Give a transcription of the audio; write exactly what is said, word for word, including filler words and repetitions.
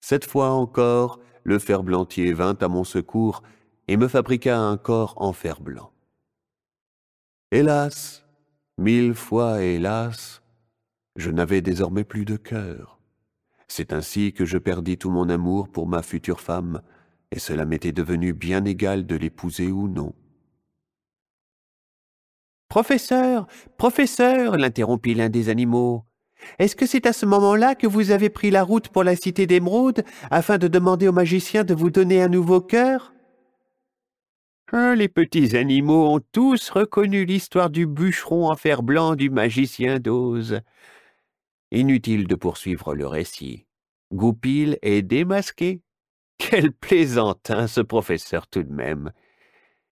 Cette fois encore, le ferblantier vint à mon secours et me fabriqua un corps en fer blanc. Hélas, mille fois hélas, je n'avais désormais plus de cœur. C'est ainsi que je perdis tout mon amour pour ma future femme, et cela m'était devenu bien égal de l'épouser ou non. Professeur, professeur, l'interrompit l'un des animaux. Est-ce que c'est à ce moment-là que vous avez pris la route pour la cité d'Émeraude afin de demander au magicien de vous donner un nouveau cœur? Ah, les petits animaux ont tous reconnu l'histoire du bûcheron en fer blanc du magicien d'Oz. Inutile de poursuivre le récit. Goupil est démasqué. Quel plaisantin, ce professeur tout de même!